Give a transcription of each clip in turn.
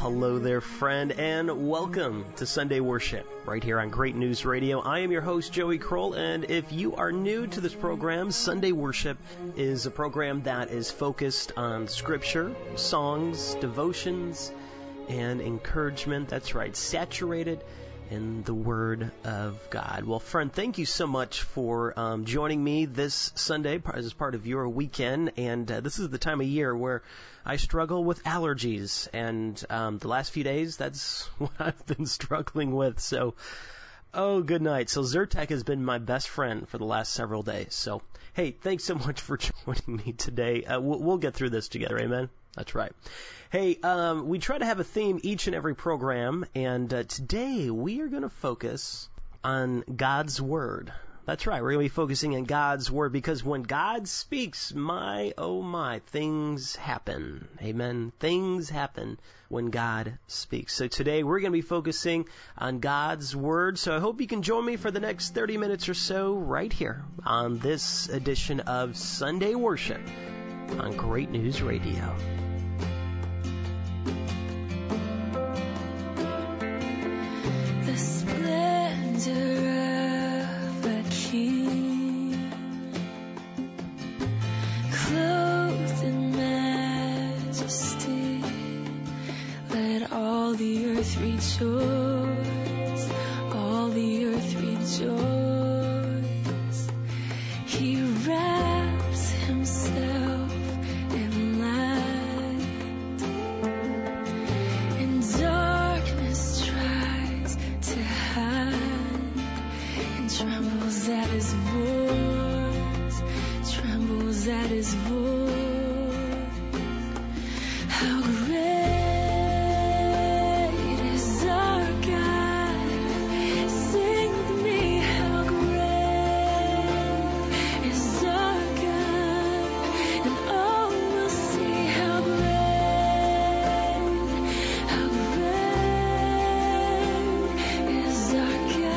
hello there, friend, and welcome to Sunday Worship right here on Great News Radio. I am your host, Joey Kroll, and if you are new to this program, Sunday Worship is a program that is focused on Scripture, songs, devotions, and encouragement. That's right, saturated in the Word of God. Well, friend, thank you so much for joining me this Sunday as part of your weekend. And this is the time of year where I struggle with allergies. And the last few days, that's what I've been struggling with. So, oh, good night. So Zyrtec has been my best friend for the last several days. So, hey, thanks so much for joining me today. We'll get through this together. Amen? That's right. Hey, we try to have a theme each and every program, and today we are going to focus on God's Word. That's right, we're going to be focusing on God's Word, because when God speaks, my, oh my, things happen. Amen. Things happen when God speaks. So today we're going to be focusing on God's Word, so I hope you can join me for the next 30 minutes or so right here on this edition of Sunday Worship on Great News Radio. The splendor of a king, clothed in majesty, let all the earth rejoice, all the earth rejoice. He wraps himself in light, and darkness tries to hide, and trembles at his voice, trembles at his voice. How great is our God, sing with me, how great is our God, and all will see how great is our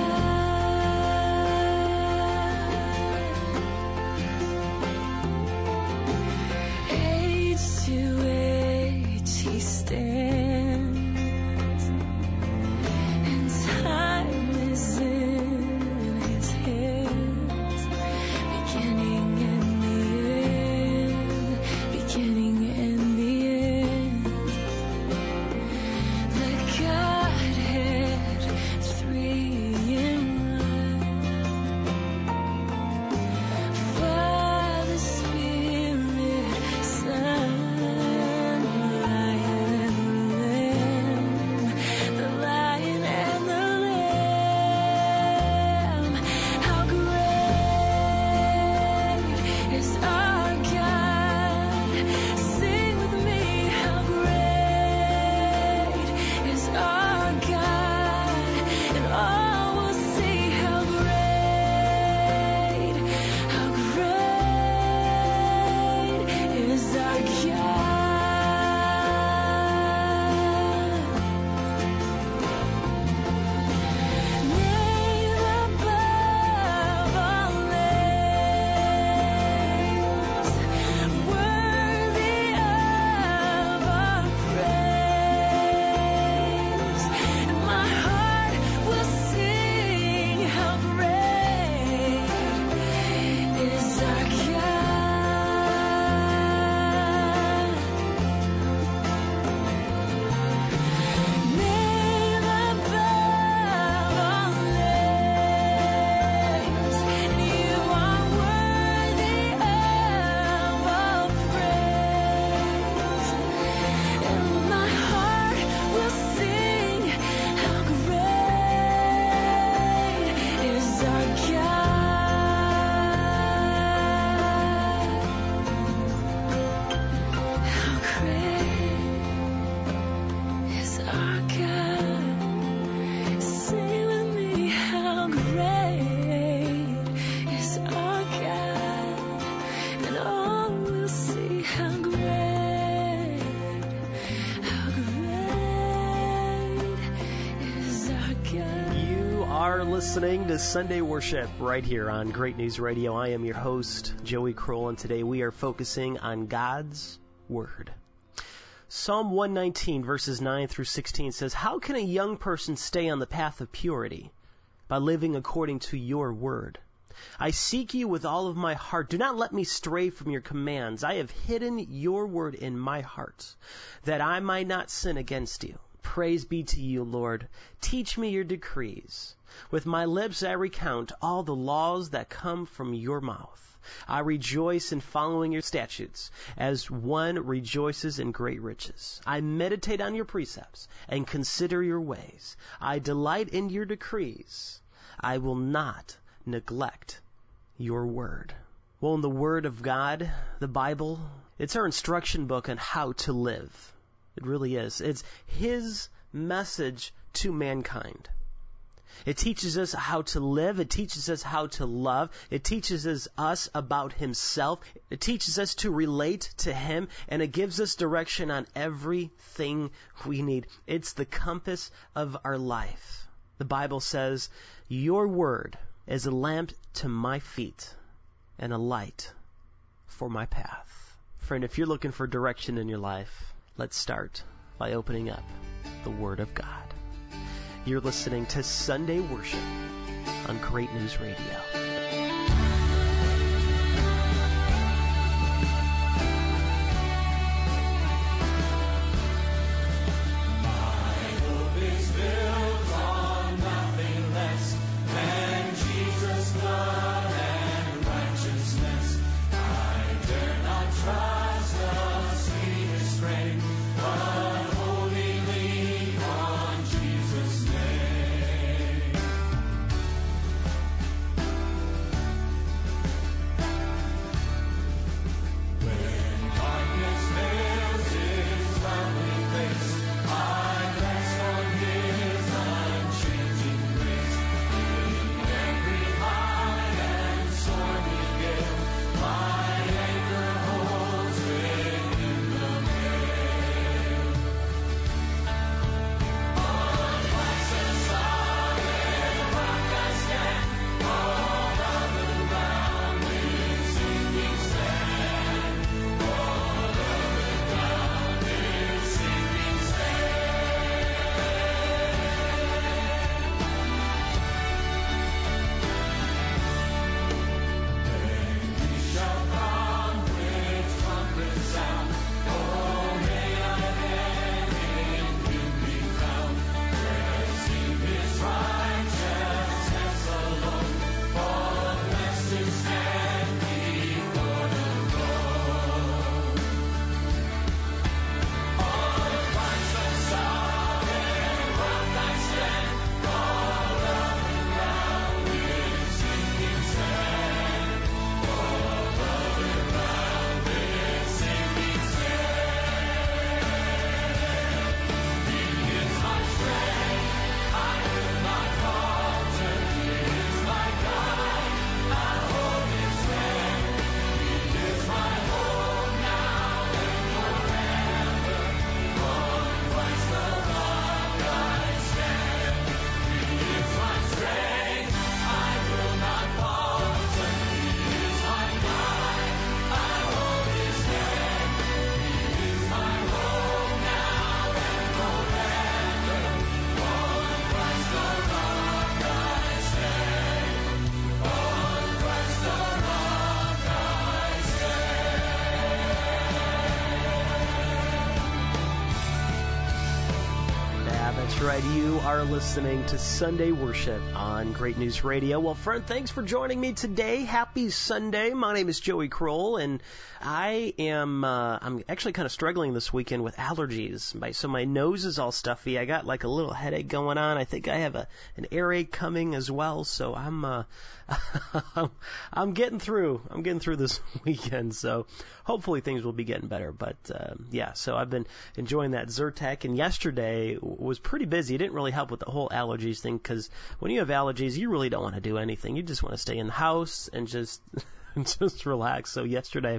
God. Age to age he stands, and time is in his hands, beginning and the end, beginning and the end. The Godhead, three in one, Father, Spirit, Son, the Lion and the Lamb. How great is our God, sing with me, how great is our God, and all will see how great is our God. Name above all names, worthy of our praise, and my heart will sing how great is our God. Name above all names, and you are worthy of all praise, and my heart will sing how great is our God. How great is our God, sing with me, how great is our God, and all will see how great is our God. You are listening to Sunday Worship right here on Great News Radio. I am your host, Joey Kroll, and today we are focusing on God's Word. Psalm 119, verses 9 through 16 says, "How can a young person stay on the path of purity? By living according to your word. I seek you with all of my heart. Do not let me stray from your commands. I have hidden your word in my heart, that I might not sin against you. Praise be to you, Lord. Teach me your decrees. With my lips I recount all the laws that come from your mouth. I rejoice in following your statutes, as one rejoices in great riches. I meditate on your precepts and consider your ways. I delight in your decrees. I will not neglect your word." Well, in the Word of God, the Bible, it's our instruction book on how to live. It really is. It's His message to mankind. It teaches us how to live. It teaches us how to love. It teaches us about Himself. It teaches us to relate to Him, and it gives us direction on everything we need. It's the compass of our life. The Bible says, "Your word is a lamp to my feet and a light for my path." Friend, if you're looking for direction in your life, let's start by opening up the Word of God. You're listening to Sunday Worship on Great News Radio. Right, you are listening to Sunday Worship on Great News Radio. Well, friend, thanks for joining me today. Happy Sunday. My name is Joey Kroll, and I'm actually kind of struggling this weekend with allergies. So my nose is all stuffy. I got like a little headache going on. I think I have an earache coming as well. So I'm getting through. I'm getting through this weekend. So hopefully things will be getting better. But so I've been enjoying that Zyrtec, and yesterday was pretty busy. It didn't really help with the whole allergies thing, because when you have allergies, you really don't want to do anything. You just want to stay in the house and just relax. So yesterday,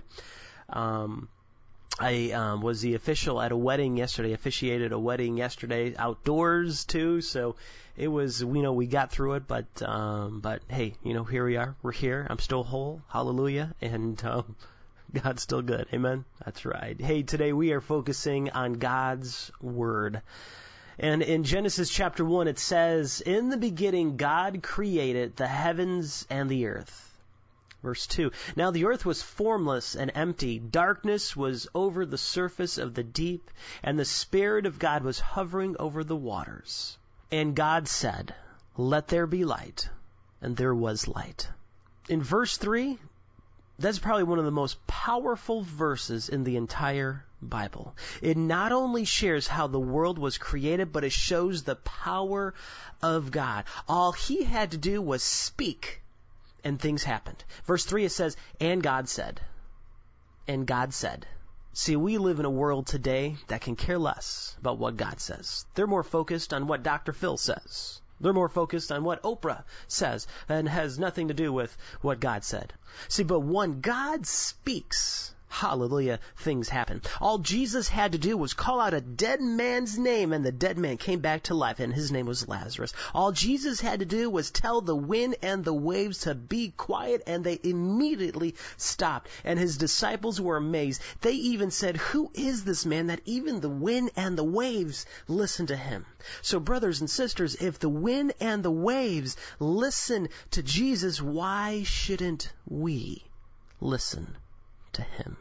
I was the official at a wedding yesterday, officiated a wedding yesterday, outdoors too. So it was, we got through it, but hey, here we are. We're here. I'm still whole. Hallelujah. And God's still good. Amen? That's right. Hey, today we are focusing on God's Word. And in Genesis chapter 1, it says, "In the beginning God created the heavens and the earth." Verse 2, "Now the earth was formless and empty. Darkness was over the surface of the deep, and the Spirit of God was hovering over the waters. And God said, 'Let there be light.' And there was light." In verse 3, that's probably one of the most powerful verses in the entire Bible. It not only shares how the world was created, but it shows the power of God. All he had to do was speak, and things happened. Verse 3, it says, "And God said." And God said. See, we live in a world today that can care less about what God says. They're more focused on what Dr. Phil says. They're more focused on what Oprah says and has nothing to do with what God said. See, but when God speaks, hallelujah, things happen. All Jesus had to do was call out a dead man's name, and the dead man came back to life, and his name was Lazarus. All Jesus had to do was tell the wind and the waves to be quiet, and they immediately stopped. And his disciples were amazed. They even said, "Who is this man that even the wind and the waves listen to him?" So brothers and sisters, if the wind and the waves listen to Jesus, why shouldn't we listen to him?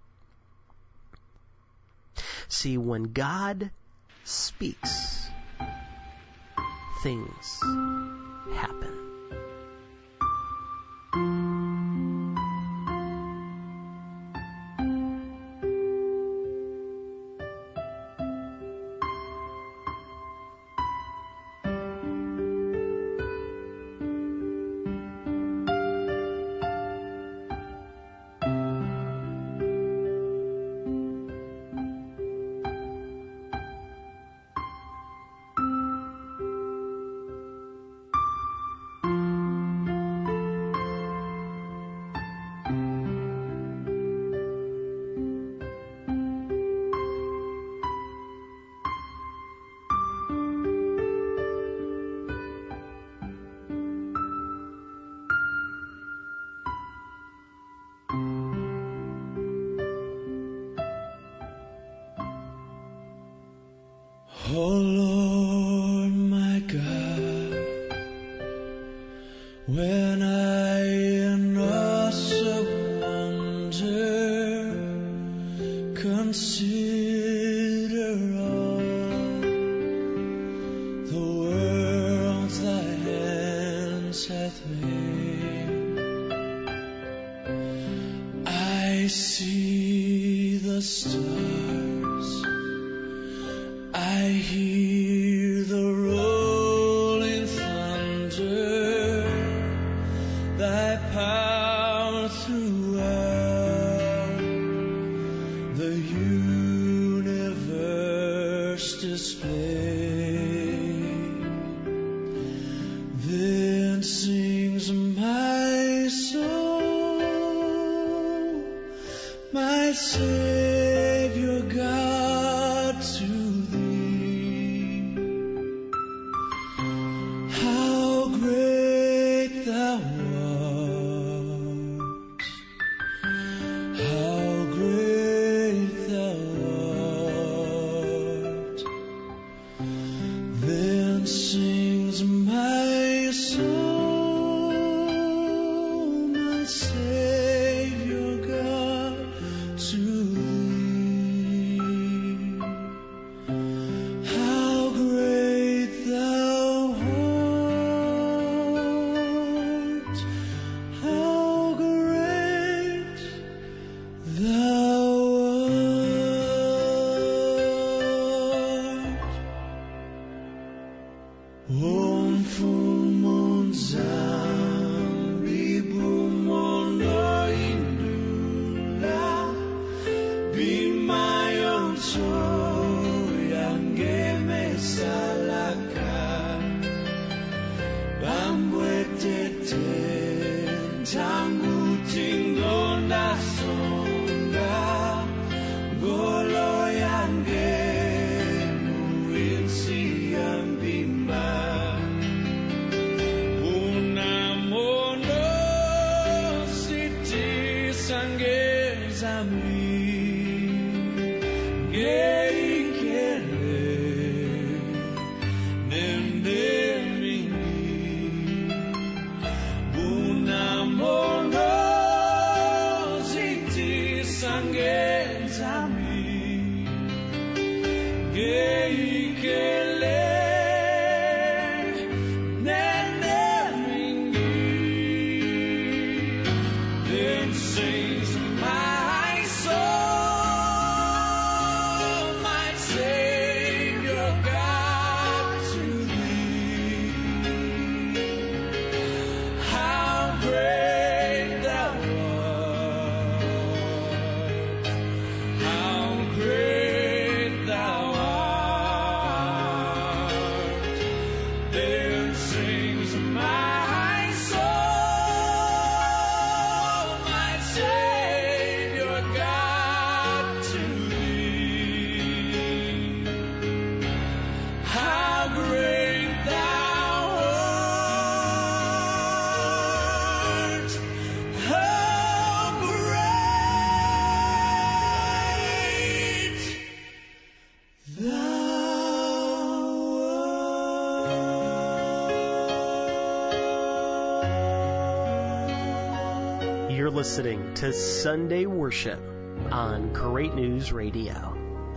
See, when God speaks, things happen. Oh Lord, my God, when I in awesome wonder consider all the worlds thy hands hath made, I see the stars, I hear the rolling thunder, thy power throughout the universe displayed. Then sings my soul, my Savior God, to how great thou art, how great thou art. Then sings my soul, my Savior God, to thee. How great thou art, how great thou art. Om Full Moon Zambi Bumon You're listening to Sunday Worship on Great News Radio.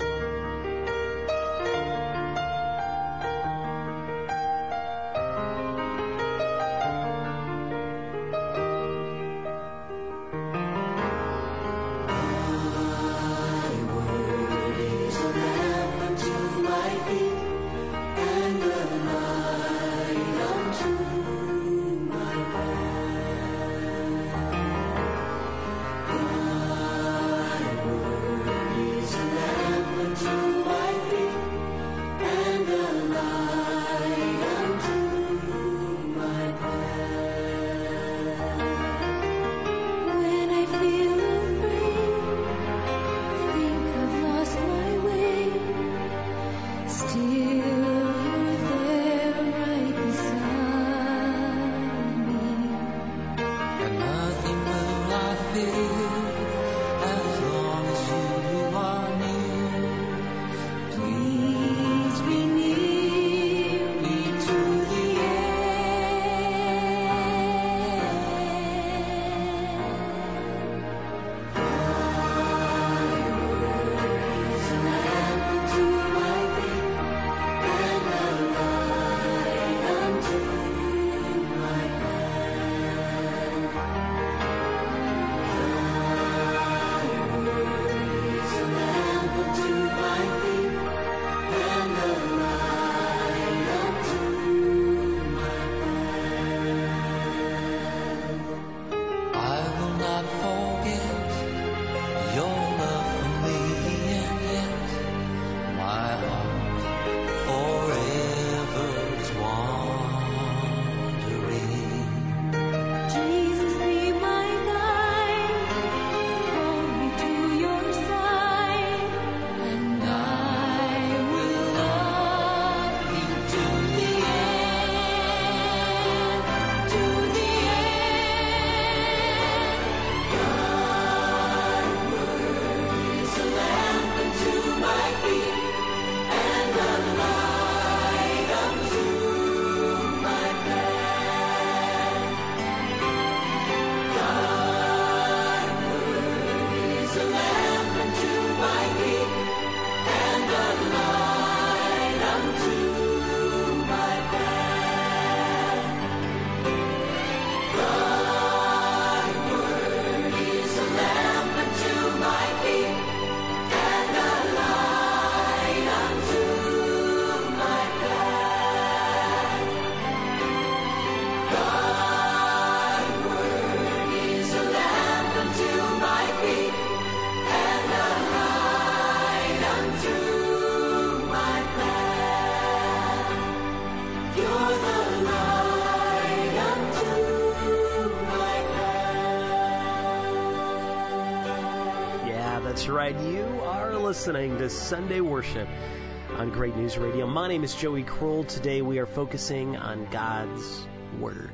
That's right, you are listening to Sunday Worship on Great News Radio. My name is Joey Kroll. Today we are focusing on God's Word.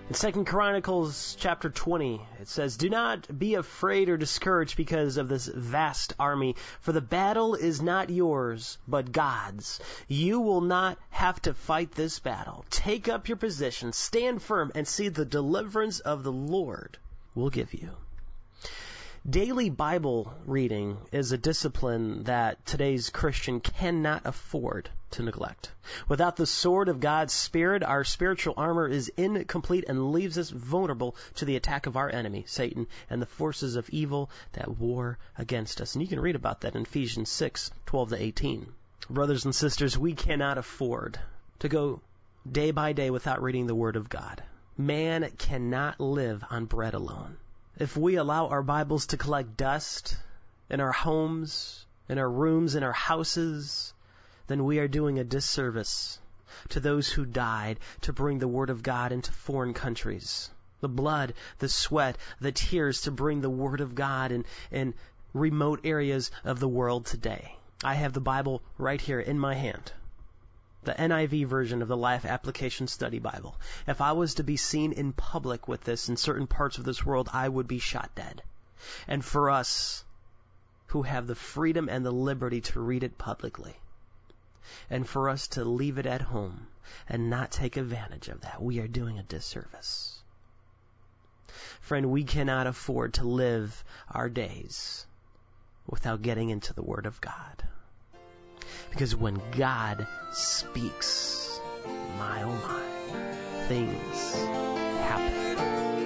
In 2 Chronicles chapter 20, it says, "Do not be afraid or discouraged because of this vast army, for the battle is not yours, but God's. You will not have to fight this battle. Take up your position, stand firm, and see the deliverance of the Lord will give you." Daily Bible reading is a discipline that today's Christian cannot afford to neglect. Without the sword of God's Spirit, our spiritual armor is incomplete and leaves us vulnerable to the attack of our enemy, Satan, and the forces of evil that war against us. And you can read about that in Ephesians 6:12-18. Brothers and sisters, we cannot afford to go day by day without reading the Word of God. Man cannot live on bread alone. If we allow our Bibles to collect dust in our homes, in our rooms, in our houses, then we are doing a disservice to those who died to bring the Word of God into foreign countries. The blood, the sweat, the tears to bring the Word of God in remote areas of the world today. I have the Bible right here in my hand. The NIV version of the Life Application Study Bible. If I was to be seen in public with this in certain parts of this world, I would be shot dead. And for us who have the freedom and the liberty to read it publicly, and for us to leave it at home and not take advantage of that, we are doing a disservice. Friend, we cannot afford to live our days without getting into the Word of God. Because when God speaks, my oh my, things happen.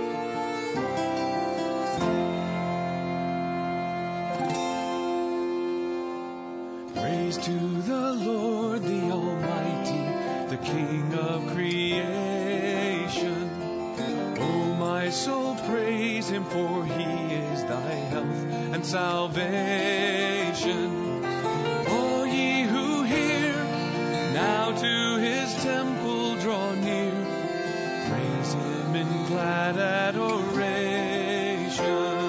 Praise to the Lord, the Almighty, the King of creation. Oh, my soul, praise Him, for He is thy health and salvation. All ye who hear, now to His temple draw near. Praise Him in glad adoration.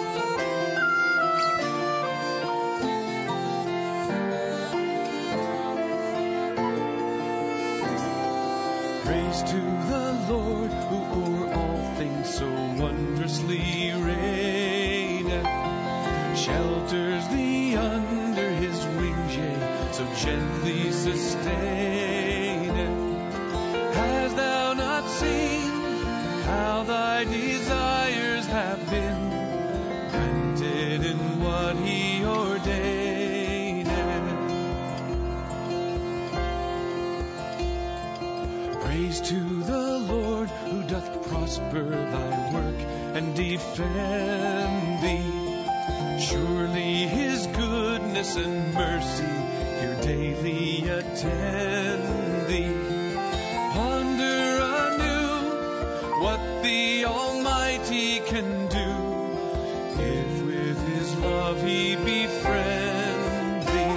Praise to the Lord, who o'er all things so wondrously reigneth, shelters thee under His wings, yea, so gently sustaineth. Hast thou not seen how thy desires have been granted in what He ordaineth? Praise to the Lord, who doth prosper thy work and defend thee. Surely His goodness and mercy here daily attend thee. Ponder anew what the Almighty can do, if with His love He befriend thee.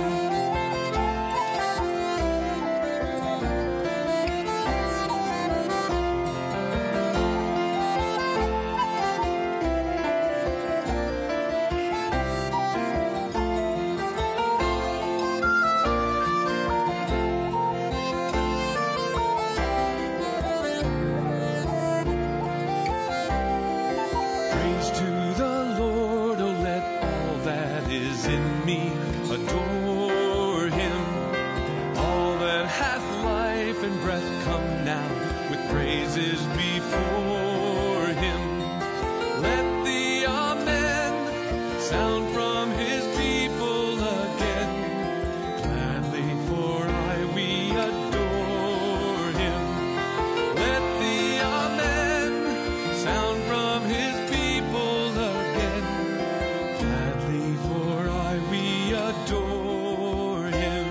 Adore Him. All that hath life and breath, come now with praises before Him. Let the Amen sound from His people again. Gladly for aye we adore Him. Let the Amen sound from His people again. Gladly for aye we adore Him.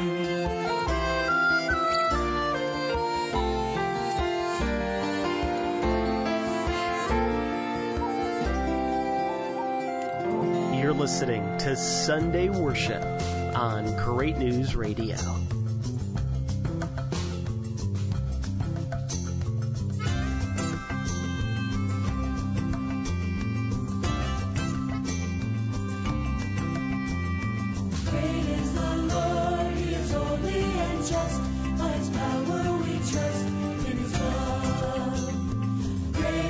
You're listening to Sunday Worship on Great News Radio. By His power we trust, in His love. Great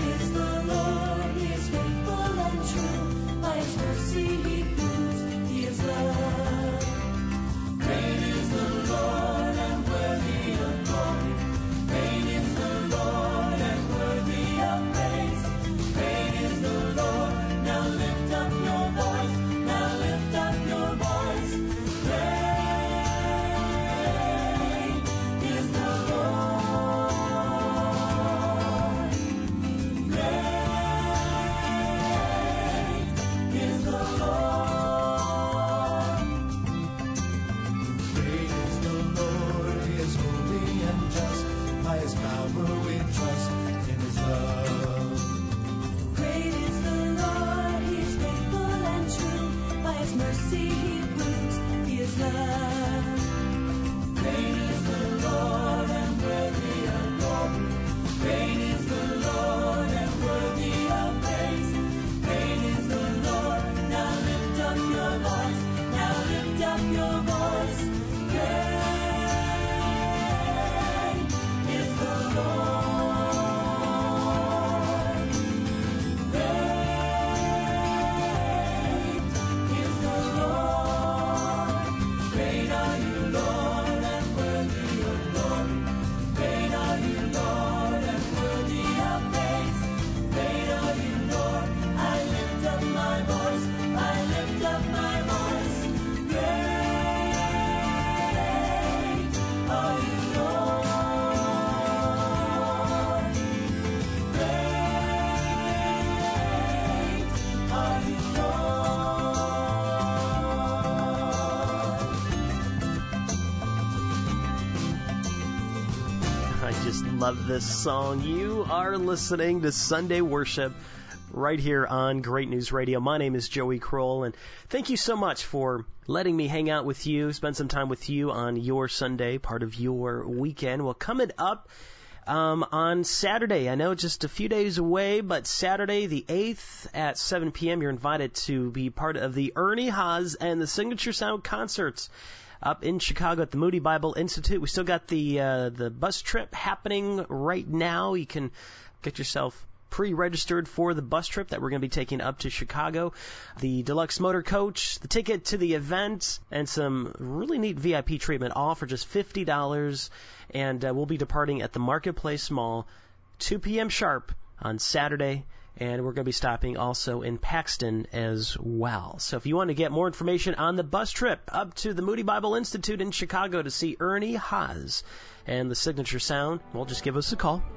just love this song. You are listening to Sunday Worship right here on Great News Radio. My name is Joey Kroll, and thank you so much for letting me hang out with you, spend some time with you on your Sunday, part of your weekend. Well, coming up on Saturday, I know just a few days away, but Saturday the 8th at 7 p.m., you're invited to be part of the Ernie Haas and the Signature Sound concerts up in Chicago at the Moody Bible Institute. We still got the bus trip happening right now. You can get yourself pre-registered for the bus trip that we're going to be taking up to Chicago. The deluxe motor coach, the ticket to the event, and some really neat VIP treatment, all for just $50. And we'll be departing at the Marketplace Mall, 2 p.m. sharp on Saturday. And we're going to be stopping also in Paxton as well. So if you want to get more information on the bus trip up to the Moody Bible Institute in Chicago to see Ernie Haas and the Signature Sound, well, just give us a call,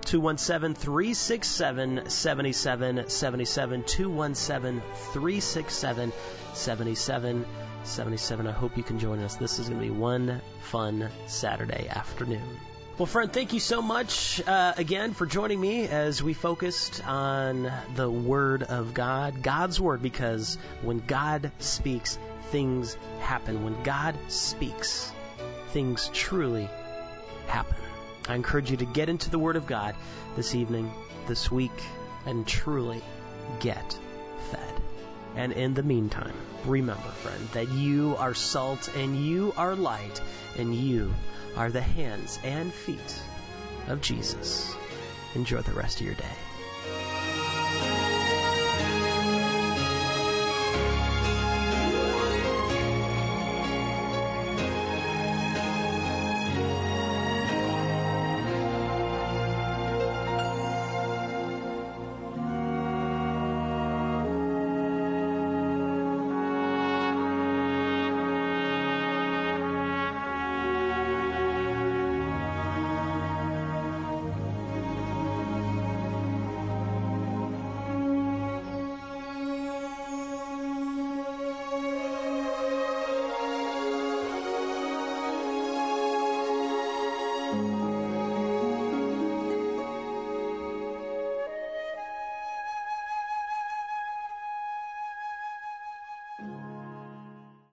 217-367-7777, 217-367-7777. I hope you can join us. This is going to be one fun Saturday afternoon. Well, friend, thank you so much again for joining me as we focused on the Word of God, God's Word, because when God speaks, things happen. When God speaks, things truly happen. I encourage you to get into the Word of God this evening, this week, and truly get fed. And in the meantime, remember, friend, that you are salt and you are light and you are the hands and feet of Jesus. Enjoy the rest of your day.